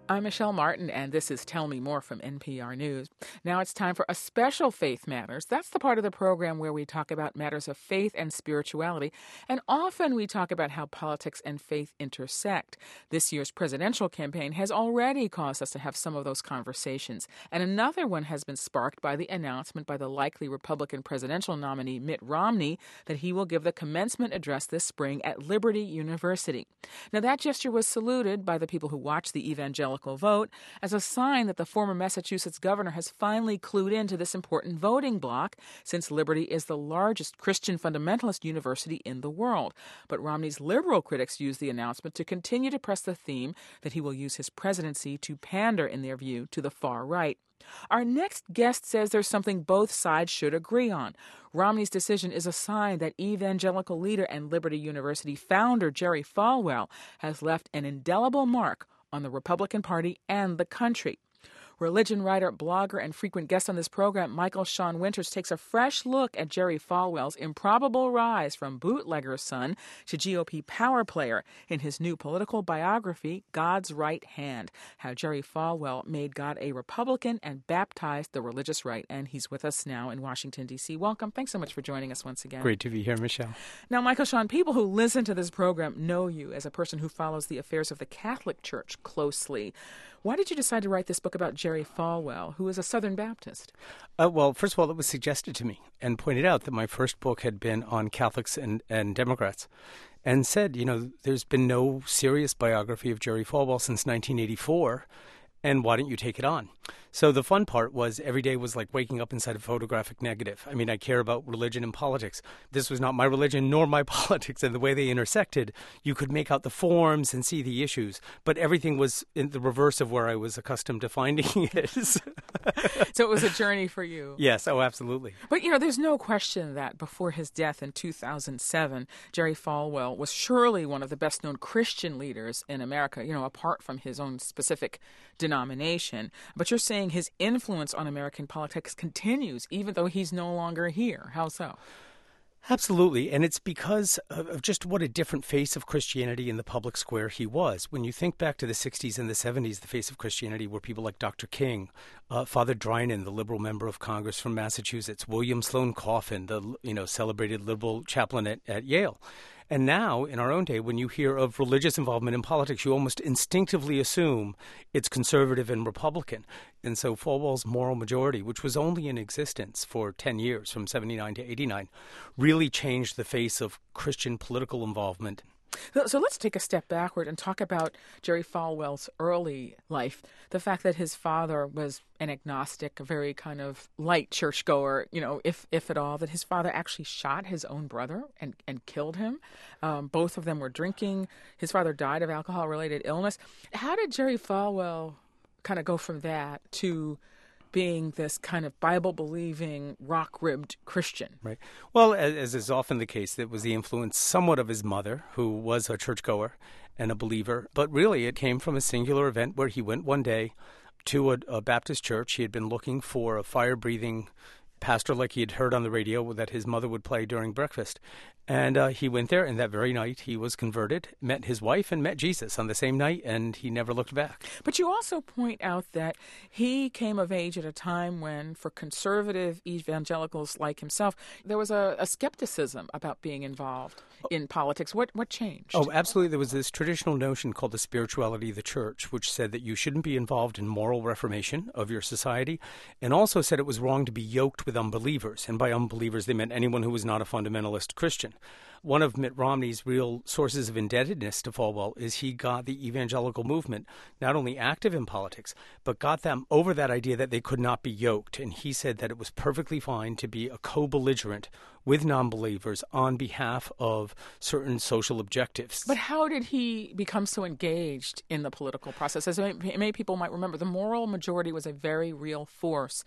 I'm Michelle Martin, and this is Tell Me More from NPR News. Now it's time for a special Faith Matters. That's the part of the program where we talk about matters of faith and spirituality, and often we talk about how politics and faith intersect. This year's presidential campaign has already caused us to have some of those conversations, and another one has been sparked by the announcement by the likely Republican presidential nominee Mitt Romney that he will give the commencement address this spring at Liberty University. Now that gesture was saluted by the people who watched the evangelical vote as a sign that the former Massachusetts governor has finally clued into this important voting bloc, since Liberty is the largest Christian fundamentalist university in the world. But Romney's liberal critics use the announcement to continue to press the theme that he will use his presidency to pander, in their view, to the far right. Our next guest says there's something both sides should agree on. Romney's decision is a sign that evangelical leader and Liberty University founder Jerry Falwell has left an indelible mark on the Republican Party and the country. Religion writer, blogger, and frequent guest on this program, Michael Sean Winters, takes a fresh look at Jerry Falwell's improbable rise from bootlegger's son to GOP power player in his new political biography, God's Right Hand, how Jerry Falwell made God a Republican and baptized the religious right. And he's with us now in Washington, D.C. Welcome. Thanks so much for joining us once again. Great to be here, Michelle. Now, Michael Sean, people who listen to this program know you as a person who follows the affairs of the Catholic Church closely. Why did you decide to write this book about Jerry Falwell, who is a Southern Baptist? Well, first of all, it was suggested to me and pointed out that my first book had been on Catholics and Democrats, and said, there's been no serious biography of Jerry Falwell since 1984, and why don't you take it on? So the fun part was every day was like waking up inside a photographic negative. I mean, I care about religion and politics. This was not my religion nor my politics, and the way they intersected, you could make out the forms and see the issues, but everything was in the reverse of where I was accustomed to finding it. So it was a journey for you. Yes, oh, absolutely. But, there's no question that before his death in 2007, Jerry Falwell was surely one of the best-known Christian leaders in America, apart from his own specific denomination. But you're saying his influence on American politics continues, even though he's no longer here. How so? Absolutely. And it's because of just what a different face of Christianity in the public square he was. When you think back to the 60s and the 70s, the face of Christianity were people like Dr. King, Father Drinan, the liberal member of Congress from Massachusetts, William Sloane Coffin, the celebrated liberal chaplain at Yale. And now, in our own day, when you hear of religious involvement in politics, you almost instinctively assume it's conservative and Republican. And so Falwell's moral majority, which was only in existence for 10 years, from 79 to 89, really changed the face of Christian political involvement. So let's take a step backward and talk about Jerry Falwell's early life. The fact that his father was an agnostic, a very kind of light churchgoer, if at all, that his father actually shot his own brother and killed him. Both of them were drinking. His father died of alcohol-related illness. How did Jerry Falwell kind of go from that to being this kind of Bible-believing, rock-ribbed Christian? Right. Well, as is often the case, it was the influence somewhat of his mother, who was a churchgoer and a believer. But really, it came from a singular event where he went one day to a Baptist church. He had been looking for a fire-breathing pastor like he had heard on the radio that his mother would play during breakfast. And he went there, and that very night he was converted, met his wife, and met Jesus on the same night, and he never looked back. But you also point out that he came of age at a time when, for conservative evangelicals like himself, there was a skepticism about being involved in politics. What changed? Oh, absolutely. There was this traditional notion called the spirituality of the church, which said that you shouldn't be involved in moral reformation of your society, and also said it was wrong to be yoked with unbelievers. And by unbelievers, they meant anyone who was not a fundamentalist Christian. One of Mitt Romney's real sources of indebtedness to Falwell is he got the evangelical movement not only active in politics, but got them over that idea that they could not be yoked. And he said that it was perfectly fine to be a co-belligerent with non-believers on behalf of certain social objectives. But how did he become so engaged in the political process? As many people might remember, the moral majority was a very real force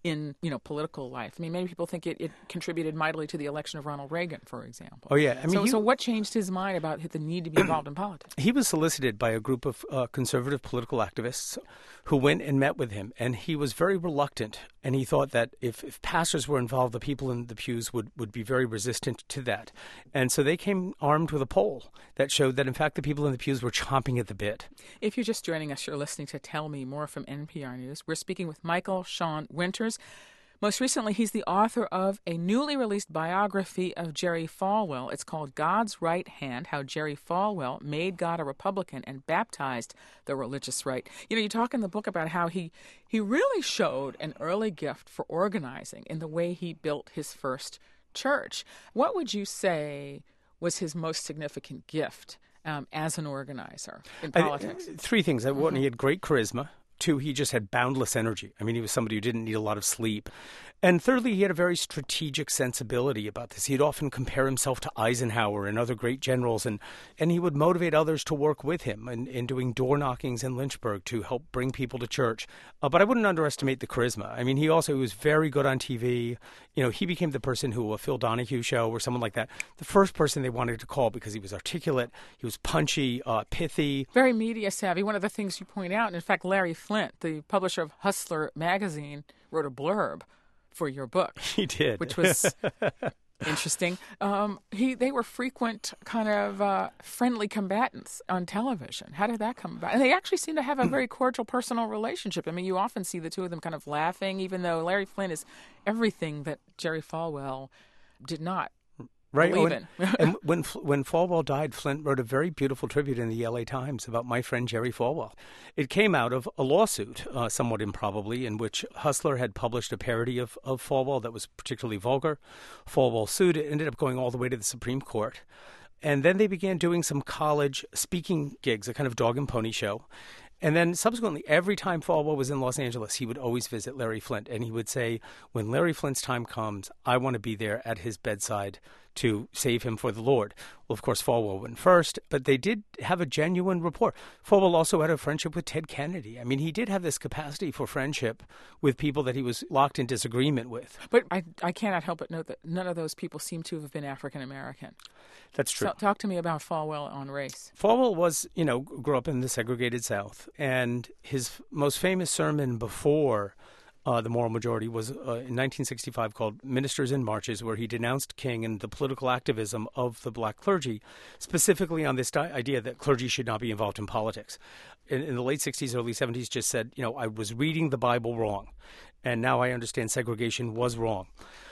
in, political life. I mean, many people think it contributed mightily to the election of Ronald Reagan, for example. Oh, yeah. I mean, so what changed his mind about the need to be involved in politics? He was solicited by a group of conservative political activists who went and met with him, and he was very reluctant. And he thought that if pastors were involved, the people in the pews would be very resistant to that. And so they came armed with a poll that showed that, in fact, the people in the pews were chomping at the bit. If you're just joining us, you're listening to Tell Me More from NPR News. We're speaking with Michael Sean Winters. Most recently, he's the author of a newly released biography of Jerry Falwell. It's called God's Right Hand, How Jerry Falwell Made God a Republican and Baptized the Religious Right. You talk in the book about how he really showed an early gift for organizing in the way he built his first church. What would you say was his most significant gift as an organizer in politics? Three things. One, he had great charisma. Two, he just had boundless energy. I mean, he was somebody who didn't need a lot of sleep. And thirdly, he had a very strategic sensibility about this. He'd often compare himself to Eisenhower and other great generals, and he would motivate others to work with him in doing door knockings in Lynchburg to help bring people to church. But I wouldn't underestimate the charisma. I mean, he was very good on TV. He became the person who, a Phil Donahue show or someone like that, the first person they wanted to call because he was articulate, he was punchy, pithy. Very media savvy. One of the things you point out, and in fact, Larry Flint, the publisher of Hustler magazine, wrote a blurb for your book. He did. Which was interesting. They were frequent kind of friendly combatants on television. How did that come about? And they actually seem to have a very cordial personal relationship. I mean, you often see the two of them kind of laughing, even though Larry Flint is everything that Jerry Falwell did not. Right. And when Falwell died, Flint wrote a very beautiful tribute in the LA Times about my friend Jerry Falwell. It came out of a lawsuit, somewhat improbably, in which Hustler had published a parody of Falwell that was particularly vulgar. Falwell sued. It ended up going all the way to the Supreme Court. And then they began doing some college speaking gigs, a kind of dog and pony show. And then subsequently, every time Falwell was in Los Angeles, he would always visit Larry Flint. And he would say, when Larry Flint's time comes, I want to be there at his bedside to save him for the Lord. Well, of course, Falwell went first, but they did have a genuine rapport. Falwell also had a friendship with Ted Kennedy. I mean, he did have this capacity for friendship with people that he was locked in disagreement with. But I cannot help but note that none of those people seem to have been African American. That's true. So talk to me about Falwell on race. Falwell was, grew up in the segregated South, and his most famous sermon before the moral majority was in 1965 called Ministers and Marches, where he denounced King and the political activism of the black clergy, specifically on this idea that clergy should not be involved in politics. In the late 60s, early 70s, just said, I was reading the Bible wrong, and now I understand segregation was wrong.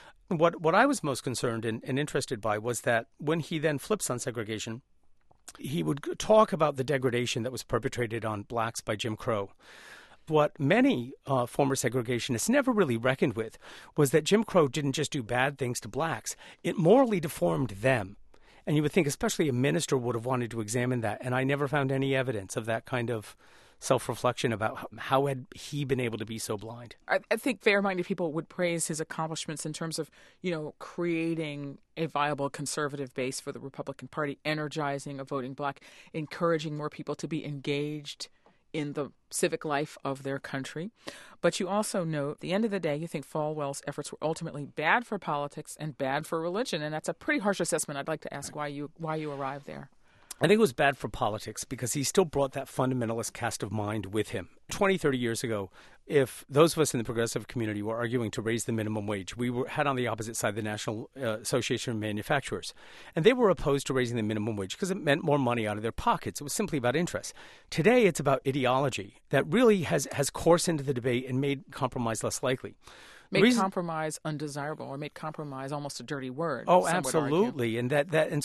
What I was most concerned and interested by was that when he then flips on segregation, he would talk about the degradation that was perpetrated on blacks by Jim Crow. What many former segregationists never really reckoned with was that Jim Crow didn't just do bad things to blacks. It morally deformed them. And you would think especially a minister would have wanted to examine that. And I never found any evidence of that kind of self-reflection about how had he been able to be so blind. I think fair-minded people would praise his accomplishments in terms of, creating a viable conservative base for the Republican Party, energizing a voting bloc, encouraging more people to be engaged in the civic life of their country. But you also note, at the end of the day, you think Falwell's efforts were ultimately bad for politics and bad for religion, and that's a pretty harsh assessment. I'd like to ask why you arrived there. I think it was bad for politics because he still brought that fundamentalist cast of mind with him. 20, 30 years ago, if those of us in the progressive community were arguing to raise the minimum wage, we had on the opposite side the National Association of Manufacturers. And they were opposed to raising the minimum wage because it meant more money out of their pockets. It was simply about interest. Today, it's about ideology that really has coursed into the debate and made compromise less likely. Made compromise undesirable, or made compromise almost a dirty word. Oh, absolutely, and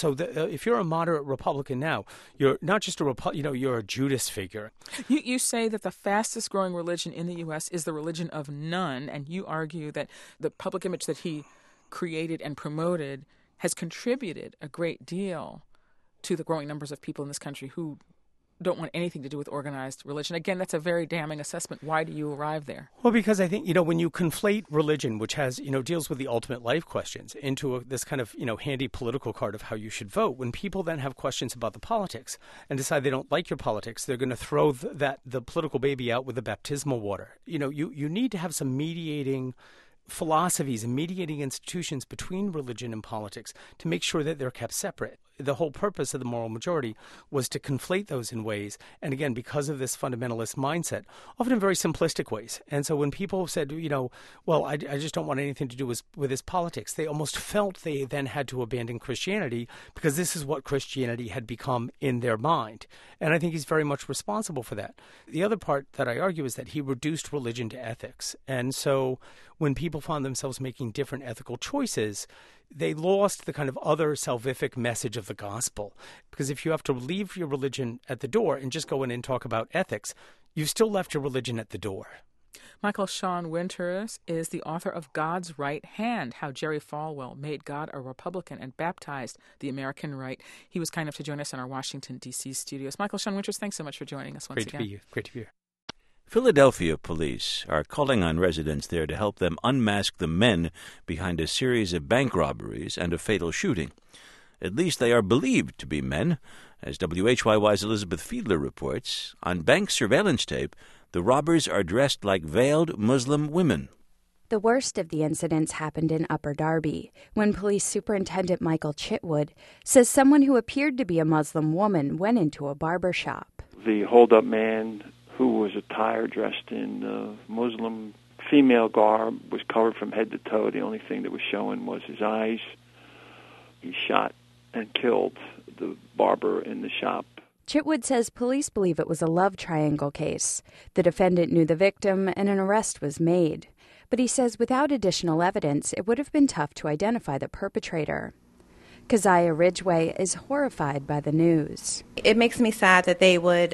if you're a moderate Republican now, you're not just you're a Judas figure. You say that the fastest growing religion in the U.S. is the religion of none, and you argue that the public image that he created and promoted has contributed a great deal to the growing numbers of people in this country who don't want anything to do with organized religion. Again, that's a very damning assessment. Why do you arrive there? Well, because I think, when you conflate religion, which has, deals with the ultimate life questions, into this kind of, handy political card of how you should vote, when people then have questions about the politics and decide they don't like your politics, they're going to throw the political baby out with the baptismal water. You need to have some mediating philosophies and mediating institutions between religion and politics to make sure that they're kept separate. The whole purpose of the moral majority was to conflate those in ways, and again, because of this fundamentalist mindset, often in very simplistic ways. And so when people said, well, I just don't want anything to do with this politics, they almost felt they then had to abandon Christianity because this is what Christianity had become in their mind. And I think he's very much responsible for that. The other part that I argue is that he reduced religion to ethics. And so when people found themselves making different ethical choices, they lost the kind of other salvific message of the gospel. Because if you have to leave your religion at the door and just go in and talk about ethics, you've still left your religion at the door. Michael Sean Winters is the author of God's Right Hand, How Jerry Falwell Made God a Republican and Baptized the American Right. He was kind enough to join us in our Washington, D.C. studios. Michael Sean Winters, thanks so much for joining us once again. Great to be here. Philadelphia police are calling on residents there to help them unmask the men behind a series of bank robberies and a fatal shooting. At least they are believed to be men. As WHYY's Elizabeth Fiedler reports, on bank surveillance tape, the robbers are dressed like veiled Muslim women. The worst of the incidents happened in Upper Darby, when Police Superintendent Michael Chitwood says someone who appeared to be a Muslim woman went into a barber shop. The hold-up man, who was attired, dressed in Muslim female garb, was covered from head to toe. The only thing that was showing was his eyes. He shot and killed the barber in the shop. Chitwood says police believe it was a love triangle case. The defendant knew the victim and an arrest was made. But he says without additional evidence, it would have been tough to identify the perpetrator. Keziah Ridgway is horrified by the news. It makes me sad that they would,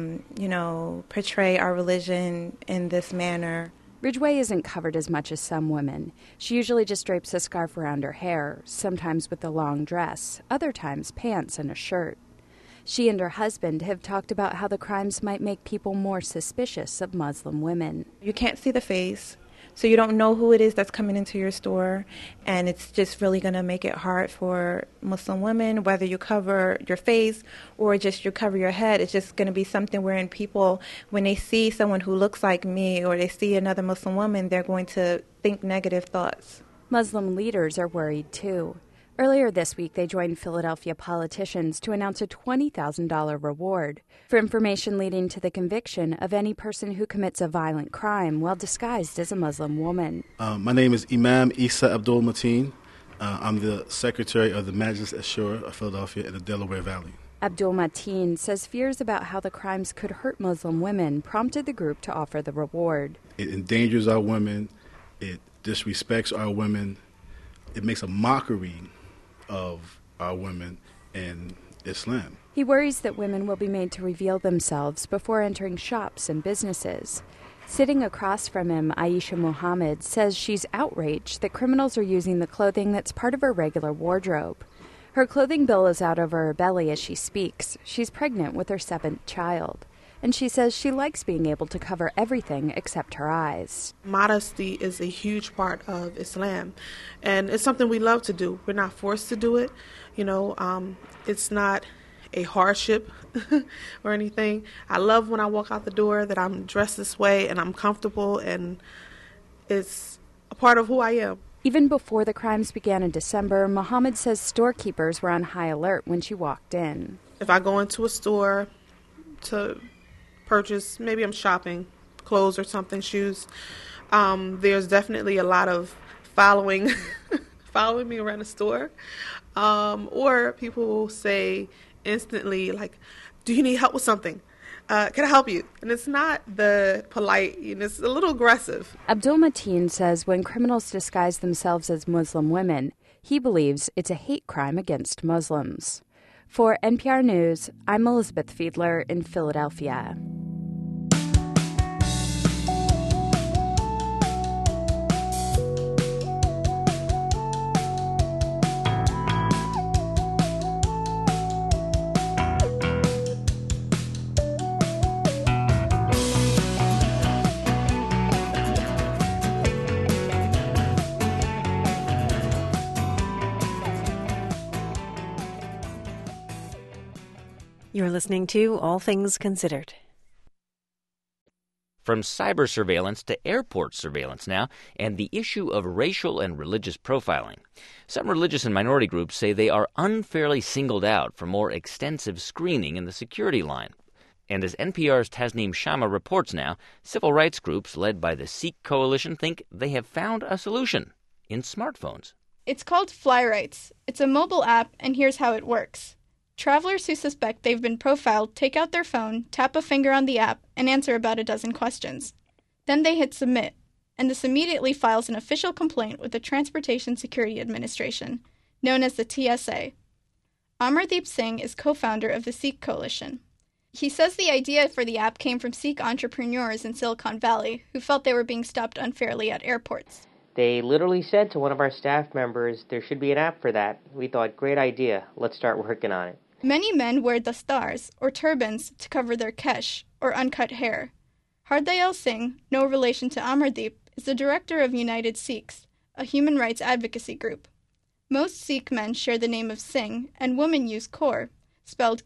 portray our religion in this manner. Ridgway isn't covered as much as some women. She usually just drapes a scarf around her hair, sometimes with a long dress, other times pants and a shirt. She and her husband have talked about how the crimes might make people more suspicious of Muslim women. You can't see the face, so you don't know who it is that's coming into your store, and it's just really going to make it hard for Muslim women, whether you cover your face or just you cover your head. It's just going to be something wherein people, when they see someone who looks like me or they see another Muslim woman, they're going to think negative thoughts. Muslim leaders are worried too. Earlier this week, they joined Philadelphia politicians to announce a $20,000 reward for information leading to the conviction of any person who commits a violent crime while disguised as a Muslim woman. My name is Imam Isa Abdul Mateen. I'm the secretary of the Majlis Ashura of Philadelphia in the Delaware Valley. Abdul Mateen says fears about how the crimes could hurt Muslim women prompted the group to offer the reward. It endangers our women. It disrespects our women. It makes a mockery of our women in Islam. He worries that women will be made to reveal themselves before entering shops and businesses. Sitting across from him, Aisha Muhammad says she's outraged that criminals are using the clothing that's part of her regular wardrobe. Her clothing bill is out over her belly as she speaks. She's pregnant with her 7th child. And she says she likes being able to cover everything except her eyes. Modesty is a huge part of Islam, and it's something we love to do. We're not forced to do it. It's not a hardship or anything. I love when I walk out the door that I'm dressed this way and I'm comfortable, and it's a part of who I am. Even before the crimes began in December, Muhammad says storekeepers were on high alert when she walked in. If I go into a store to purchase, maybe I'm shopping, clothes or something, shoes, there's definitely a lot of following me around the store. Or people will say instantly, like, do you need help with something? Can I help you? And it's not the polite, it's a little aggressive. Abdul Mateen says when criminals disguise themselves as Muslim women, he believes it's a hate crime against Muslims. For NPR News, I'm Elizabeth Fiedler in Philadelphia. You're listening to All Things Considered. From cyber surveillance to airport surveillance now, and the issue of racial and religious profiling. Some religious and minority groups say they are unfairly singled out for more extensive screening in the security line. And as NPR's Tasneem Shamma reports now, civil rights groups led by the Sikh Coalition think they have found a solution in smartphones. It's called FlyRights. It's a mobile app, and here's how it works. Travelers who suspect they've been profiled take out their phone, tap a finger on the app, and answer about a dozen questions. Then they hit submit, and this immediately files an official complaint with the Transportation Security Administration, known as the TSA. Amardeep Singh is co-founder of the Sikh Coalition. He says the idea for the app came from Sikh entrepreneurs in Silicon Valley who felt they were being stopped unfairly at airports. They literally said to one of our staff members, there should be an app for that. We thought, great idea, let's start working on it. Many men wear dastars, or turbans, to cover their kesh, or uncut hair. Hardayal Singh, no relation to Amardeep, is the director of United Sikhs, a human rights advocacy group. Most Sikh men share the name of Singh, and women use Kaur, spelled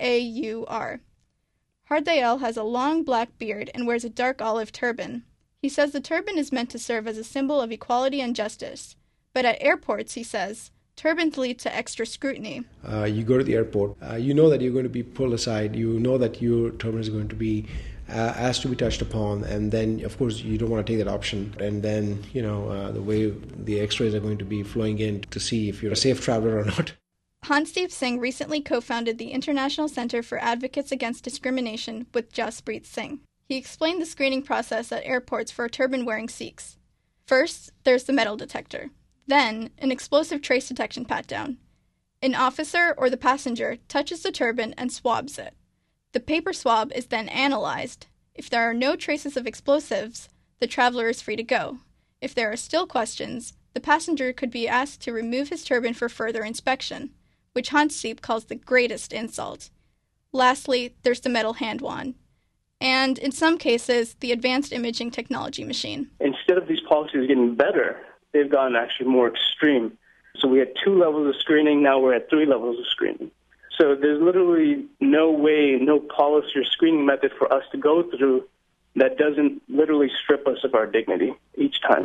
K-A-U-R. Hardayal has a long black beard and wears a dark olive turban. He says the turban is meant to serve as a symbol of equality and justice. But at airports, he says, turbans lead to extra scrutiny. You go to the airport, you know that you're going to be pulled aside, you know that your turban is going to be asked to be touched upon, and then, of course, you don't want to take that option. And then, the way the x-rays are going to be flowing in to see if you're a safe traveler or not. Hansdeep Singh recently co-founded the International Center for Advocates Against Discrimination with Jaspreet Singh. He explained the screening process at airports for turban-wearing Sikhs. First, there's the metal detector. Then, an explosive trace detection pat-down. An officer or the passenger touches the turban and swabs it. The paper swab is then analyzed. If there are no traces of explosives, the traveler is free to go. If there are still questions, the passenger could be asked to remove his turban for further inspection, which Hansdeep calls the greatest insult. Lastly, there's the metal hand wand. And, in some cases, the advanced imaging technology machine. Instead of these policies getting better, they've gone actually more extreme. So we had 2 levels of screening, now we're at 3 levels of screening. So there's literally no way, no policy or screening method for us to go through that doesn't literally strip us of our dignity each time.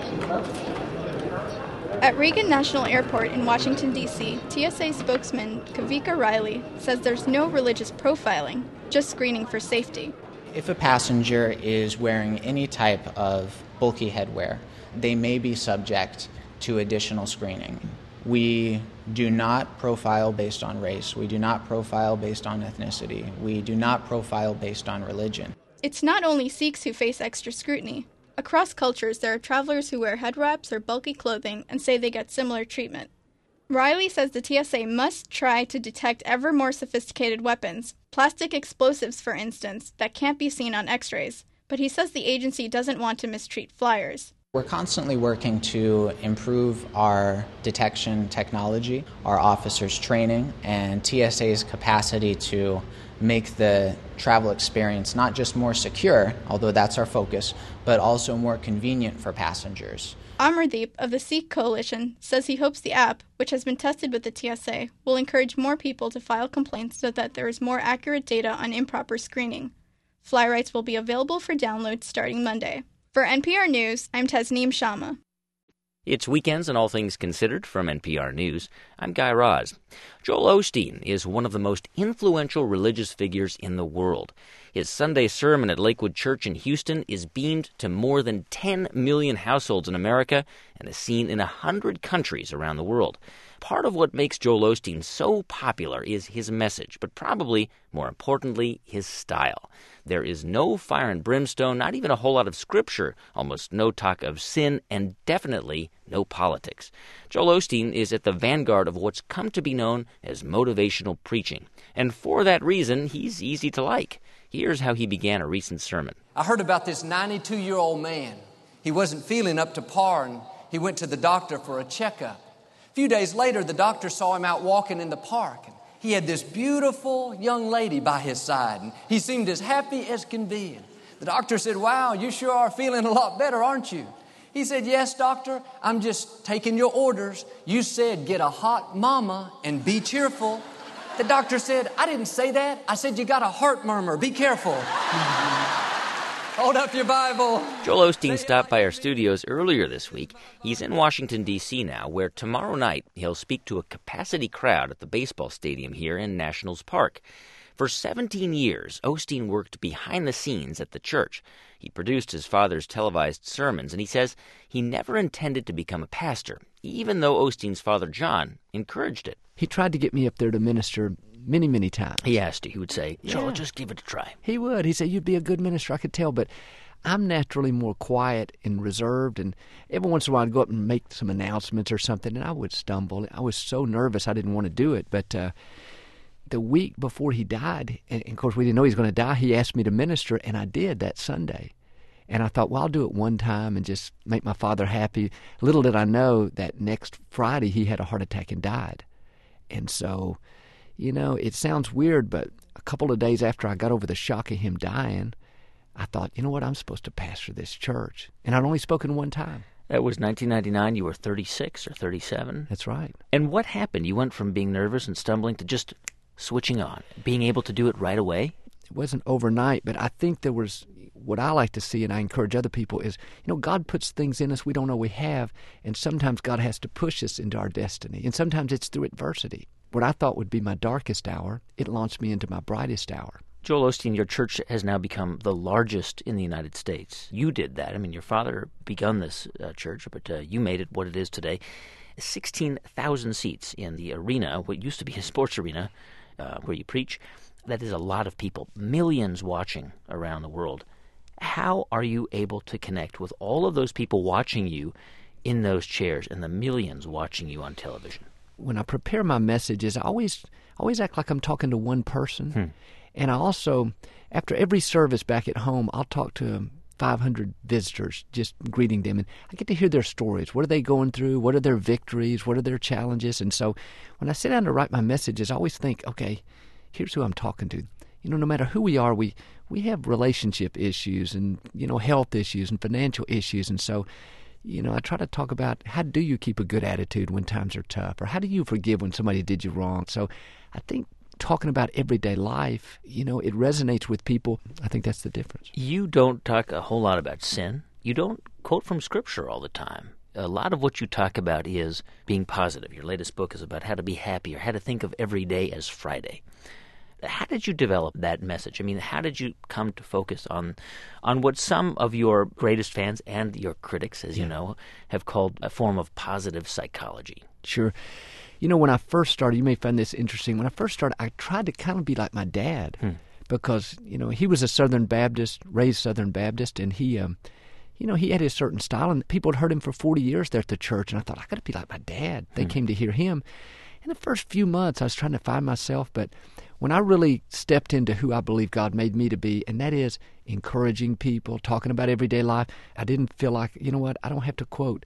At Reagan National Airport in Washington, D.C., TSA spokesman Kavika Riley says there's no religious profiling, just screening for safety. If a passenger is wearing any type of bulky headwear, they may be subject to additional screening. We do not profile based on race. We do not profile based on ethnicity. We do not profile based on religion. It's not only Sikhs who face extra scrutiny. Across cultures, there are travelers who wear head wraps or bulky clothing and say they get similar treatment. Riley says the TSA must try to detect ever more sophisticated weapons, plastic explosives, for instance, that can't be seen on x-rays, but he says the agency doesn't want to mistreat flyers. We're constantly working to improve our detection technology, our officers' training, and TSA's capacity to make the travel experience not just more secure, although that's our focus, but also more convenient for passengers. Amardeep of the Sikh Coalition says he hopes the app, which has been tested with the TSA, will encourage more people to file complaints so that there is more accurate data on improper screening. FlyRights will be available for download starting Monday. For NPR News, I'm Tasneem Shamma. It's Weekends and All Things Considered from NPR News. I'm Guy Raz. Joel Osteen is one of the most influential religious figures in the world. His Sunday sermon at Lakewood Church in Houston is beamed to more than 10 million households in America and is seen in 100 countries around the world. Part of what makes Joel Osteen so popular is his message, but probably, more importantly, his style. There is no fire and brimstone, not even a whole lot of scripture, almost no talk of sin, and definitely no politics. Joel Osteen is at the vanguard of what's come to be known as motivational preaching. And for that reason, he's easy to like. Here's how he began a recent sermon. I heard about this 92-year-old man. He wasn't feeling up to par, and he went to the doctor for a checkup. A few days later, the doctor saw him out walking in the park. And he had this beautiful young lady by his side, and he seemed as happy as can be. And the doctor said, "Wow, you sure are feeling a lot better, aren't you?" He said, "Yes, doctor, I'm just taking your orders. You said get a hot mama and be cheerful." The doctor said, "I didn't say that. I said you got a heart murmur. Be careful." Oh, Hold up your Bible. Joel Osteen stopped by our studios earlier this week. He's in Washington, D.C. now, where tomorrow night he'll speak to a capacity crowd at the baseball stadium here in Nationals Park. For 17 years, Osteen worked behind the scenes at the church. He produced his father's televised sermons, and he says he never intended to become a pastor, even though Osteen's father, John, encouraged it. He tried to get me up there to minister many, many times. He asked you. He would say, Joel, just give it a try. He would. He said, you'd be a good minister, I could tell, but I'm naturally more quiet and reserved, and every once in a while I'd go up and make some announcements or something, and I would stumble. I was so nervous I didn't want to do it, but the week before he died, and of course we didn't know he was going to die, he asked me to minister, and I did that Sunday. And I thought, well, I'll do it one time and just make my father happy. Little did I know that next Friday he had a heart attack and died. And so, you know, it sounds weird, but a couple of days after I got over the shock of him dying, I thought, you know what, I'm supposed to pastor this church. And I'd only spoken one time. That was 1999. You were 36 or 37. That's right. And what happened? You went from being nervous and stumbling to just switching on, being able to do it right away? It wasn't overnight, but I think there was what I like to see, and I encourage other people, is, you know, God puts things in us we don't know we have, and sometimes God has to push us into our destiny, and sometimes it's through adversity. What I thought would be my darkest hour, it launched me into my brightest hour. Joel Osteen, your church has now become the largest in the United States. You did that. I mean, your father begun this church, but you made it what it is today. 16,000 seats in the arena, what used to be a sports arena, where you preach. That is a lot of people, millions watching around the world. How are you able to connect with all of those people watching you in those chairs and the millions watching you on television? When I prepare my messages, I always act like I'm talking to one person. And I also, after every service back at home, I'll talk to 500 visitors, just greeting them. And I get to hear their stories. What are they going through? What are their victories? What are their challenges? And so when I sit down to write my messages, I always think, okay, here's who I'm talking to. You know, no matter who we are, we have relationship issues and, you know, health issues and financial issues. And so, you know, I try to talk about how do you keep a good attitude when times are tough, or how do you forgive when somebody did you wrong. So I think talking about everyday life, you know, it resonates with people. I think that's the difference. You don't talk a whole lot about sin. You don't quote from Scripture all the time. A lot of what you talk about is being positive. Your latest book is about how to be happy, or how to think of every day as Friday. How did you develop that message? I mean, how did you come to focus on what some of your greatest fans and your critics, as you know, have called a form of positive psychology? Sure. You know, when I first started, you may find this interesting, when I first started, I tried to kind of be like my dad because, you know, he was a Southern Baptist, raised Southern Baptist, and he, you know, he had his certain style, and people had heard him for 40 years there at the church, and I thought, I got to be like my dad. They came to hear him. In the first few months, I was trying to find myself, but when I really stepped into who I believe God made me to be, and that is encouraging people, talking about everyday life, I didn't feel like, you know what, I don't have to quote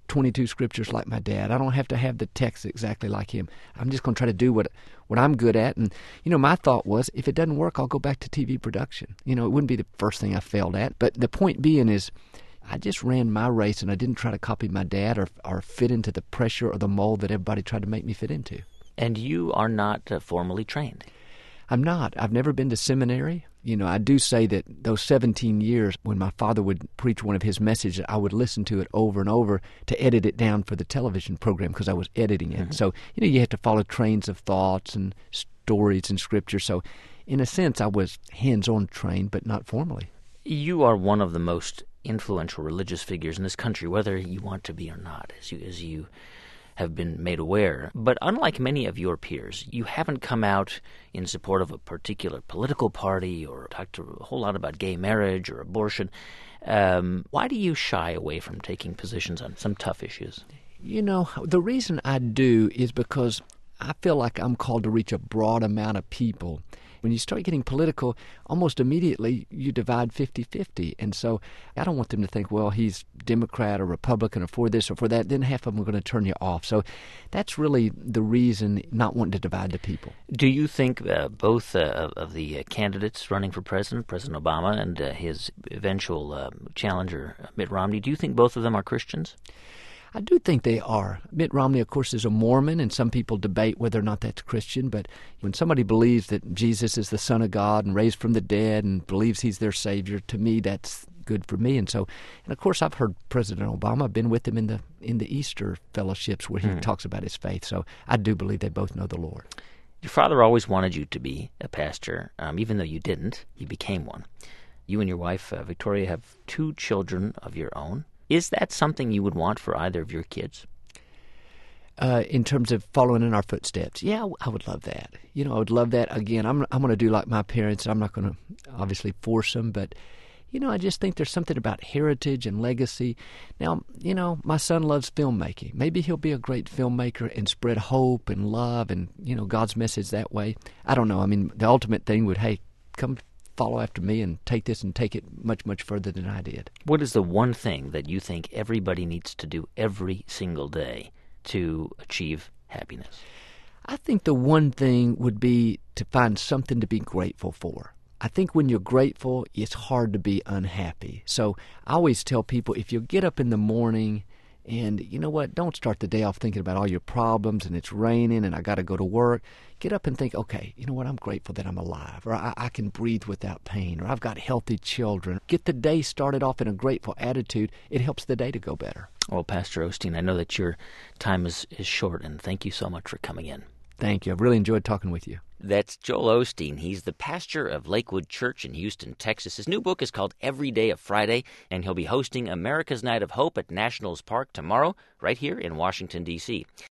22 scriptures like my dad. I don't have to have the text exactly like him. I'm just going to try to do what I'm good at. And, you know, my thought was, if it doesn't work, I'll go back to TV production. You know, it wouldn't be the first thing I failed at. But the point being is, I just ran my race, and I didn't try to copy my dad or fit into the pressure or the mold that everybody tried to make me fit into. And you are not formally trained. I'm not. I've never been to seminary. You know, I do say that those 17 years when my father would preach one of his messages, I would listen to it over and over to edit it down for the television program because I was editing it. So, you know, you have to follow trains of thoughts and stories and scripture. So, in a sense, I was hands-on trained, but not formally. You are one of the most influential religious figures in this country, whether you want to be or not, as you have been made aware. But unlike many of your peers, you haven't come out in support of a particular political party or talked a whole lot about gay marriage or abortion. Why do you shy away from taking positions on some tough issues? You know, the reason I do is because I feel like I'm called to reach a broad amount of people. When you start getting political, almost immediately you divide 50-50. And so I don't want them to think, well, he's Democrat or Republican or for this or for that. Then half of them are going to turn you off. So that's really the reason, not wanting to divide the people. Do you think both of the candidates running for President Obama and his eventual challenger, Mitt Romney, do you think both of them are Christians? I do think they are. Mitt Romney, of course, is a Mormon, and some people debate whether or not that's Christian. But when somebody believes that Jesus is the Son of God and raised from the dead and believes he's their Savior, to me, that's good for me. And of course, I've heard President Obama. I've been with him in the Easter fellowships where he talks about his faith. So I do believe they both know the Lord. Your father always wanted you to be a pastor. Even though you didn't, you became one. You and your wife, Victoria, have 2 children of your own. Is that something you would want for either of your kids? In terms of following in our footsteps, yeah, I would love that. I would love that. Again, I'm going to do like my parents. I'm not going to obviously force them, but I just think there's something about heritage and legacy. Now, my son loves filmmaking. Maybe he'll be a great filmmaker and spread hope and love and, God's message that way. I don't know. I mean, the ultimate thing would, hey, come follow after me and take it much, much further than I did. What is the one thing that you think everybody needs to do every single day to achieve happiness? I think the one thing would be to find something to be grateful for. I think when you're grateful, it's hard to be unhappy. So I always tell people, if you get up in the morning and, you know what, don't start the day off thinking about all your problems and it's raining and I got to go to work. Get up and think, okay, you know what, I'm grateful that I'm alive, or I can breathe without pain, or I've got healthy children. Get the day started off in a grateful attitude. It helps the day to go better. Well, Pastor Osteen, I know that your time is short, and thank you so much for coming in. Thank you. I've really enjoyed talking with you. That's Joel Osteen. He's the pastor of Lakewood Church in Houston, Texas. His new book is called Every Day of Friday, and he'll be hosting America's Night of Hope at Nationals Park tomorrow, right here in Washington, D.C.